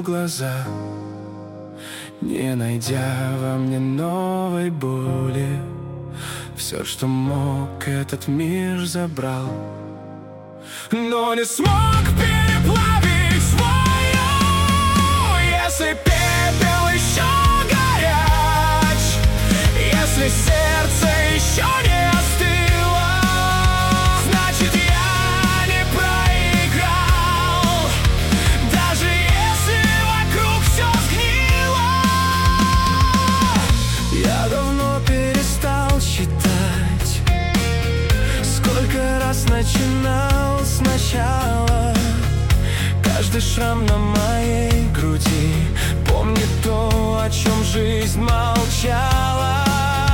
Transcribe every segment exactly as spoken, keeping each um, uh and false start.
отвел глаза, не найдя во мне новой боли. Все, что мог, этот мир забрал, но не смог переплавить свою. Если пепел еще горяч, если сердце еще не остыло, значит я не проиграл, даже если вокруг все сгнило. Я давно перестал считать, сколько раз начинал сначала. Каждый шрам на моей груди помнит то, о чем жизнь молчала.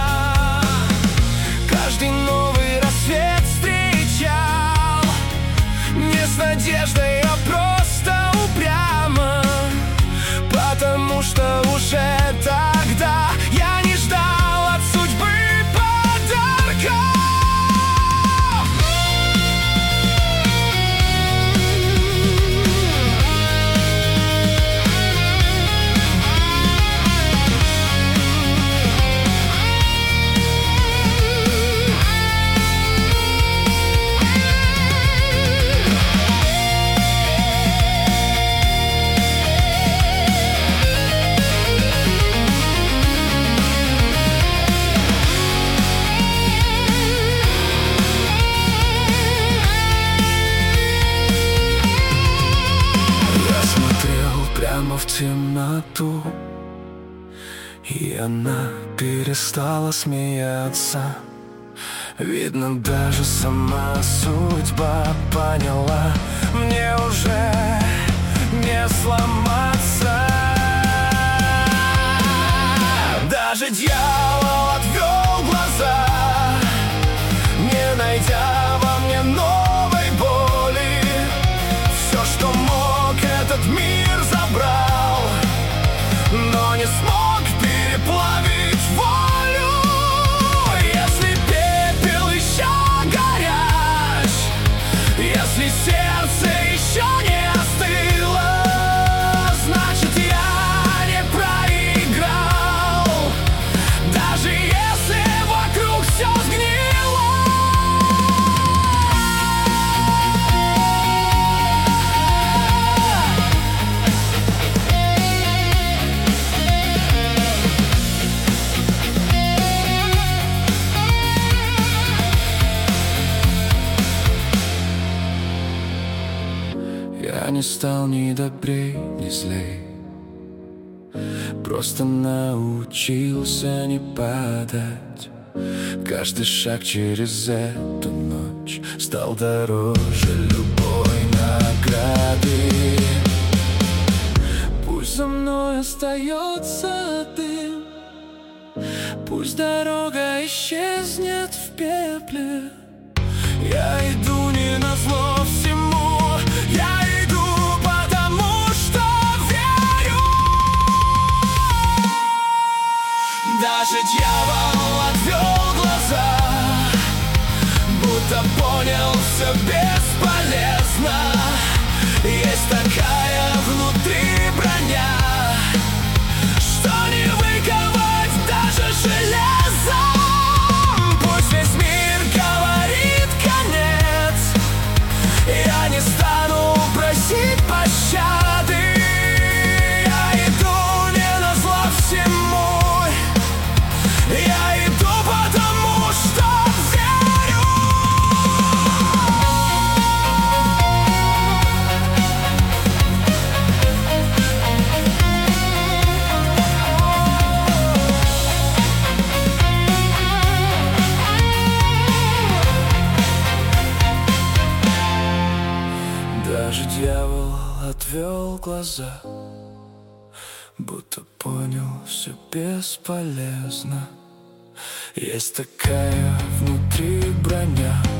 Каждый новый рассвет встречал не с надеждой, а просто упрямо, потому что уже тогда я не ждал от судьбы подарка. В темноту, и она перестала смеяться. Видно, даже сама судьба поняла, мне уже не сломаться. Даже дьявол отвел глаза, не найдя во мне новой боли. Все, что мог, этот мир забрал, но не смог переплавить волю. Если пепел еще горяч, если сердце еще не остыло, значит я не проиграл, даже если вокруг все сгнило. Я не стал ни добрей, ни злей, просто научился не падать. Каждый шаг через эту ночь стал дороже любой награды. Пусть за мной остается дым, пусть дорога исчезнет в пепле. Я иду не назло всему, я иду потому, что верю. Даже дьявол отвел глаза, будто понял, все бесполезно. Есть такая внутри броня, что не выковать даже железом. Пусть весь мир говорит конец, я не стану просить пощады. Я иду не назло всему, я иду потому, что верю. Даже дьявол отвел глаза, будто понял, все бесполезно. Есть такая внутри броня,